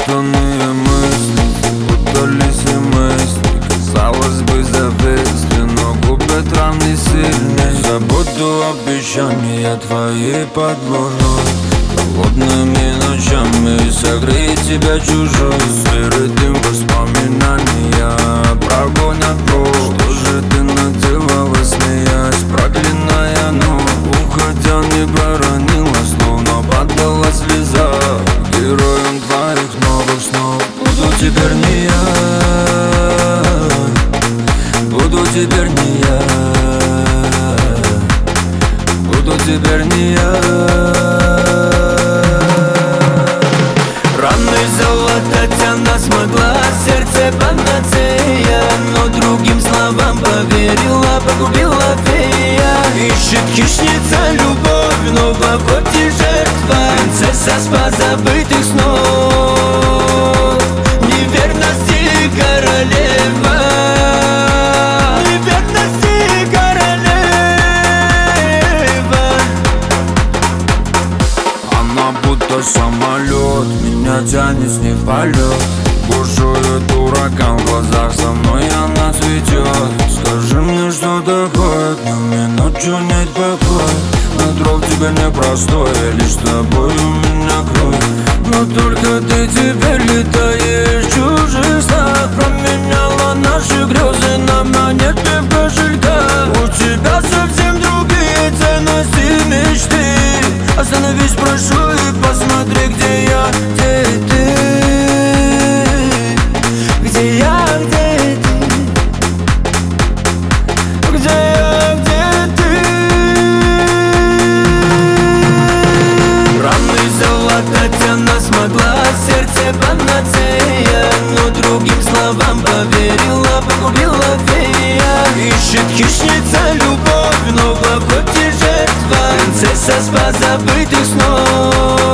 Запутанные мысли, запутались и мысли. Казалось бы, зависли, но губят раны сильней. Забуду обещания твои под луной, холодными ночами согрей тебя чужой. Среди воспоминания прогонят прочь. Что же ты наделала, смеясь, проклиная ночь? Уходя не проронила слов, но падала слеза. Героем твоих новых снов буду теперь не я, буду теперь не я, буду теперь не я. Раны золотать она смогла, сердце панацея, но другим словам поверила, погубила фея. Ищет хищница любовь, но в охоте жертва, принцесса с позабытых снов. Неверности королева, неверности королева. Она будто самолет, меня тянет с ней в полет. Бушует ураган в глазах, со мной она цветет. Скажи мне, что такое, на минуту нет покоя. Нутро в тебе непростое, лишь с тобой у меня кровь. Но только ты теперь летаешь в чужих снах. Променяла наши грезы на монеты в кошельках. У тебя совсем другие ценности, мечты. Остановись, прошу, и посмотри, где я, где ты. Где я, где ты? Где я, где ты? Раны золотать она смогла, сердце панацея, но другим словам поверила, погубила фея. Ищет хищница любовь, но в охоте жертва, принцесса с позабытых снов.